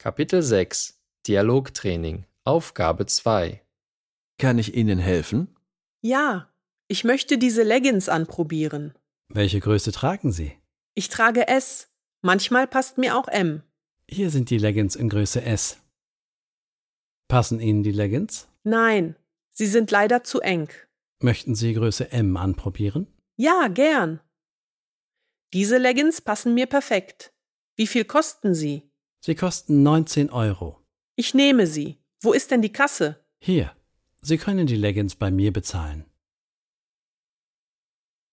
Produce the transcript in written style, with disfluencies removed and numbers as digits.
Kapitel 6 Dialogtraining Aufgabe 2 Kann ich Ihnen helfen? Ja, ich möchte diese Leggings anprobieren. Welche Größe tragen Sie? Ich trage S. Manchmal passt mir auch M. Hier sind die Leggings in Größe S. Passen Ihnen die Leggings? Nein, sie sind leider zu eng. Möchten Sie Größe M anprobieren? Ja, gern. Diese Leggings passen mir perfekt. Wie viel kosten sie? Sie kosten 19 €. Ich nehme sie. Wo ist denn die Kasse? Hier, Sie können die Leggings bei mir bezahlen.